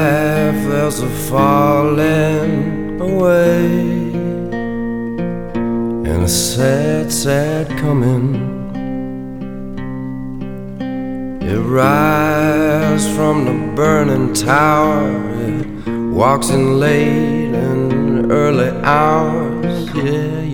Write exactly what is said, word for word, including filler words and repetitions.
There's a falling away and a sad, sad coming. It rises from the burning tower. It walks in late and early hours. Yeah,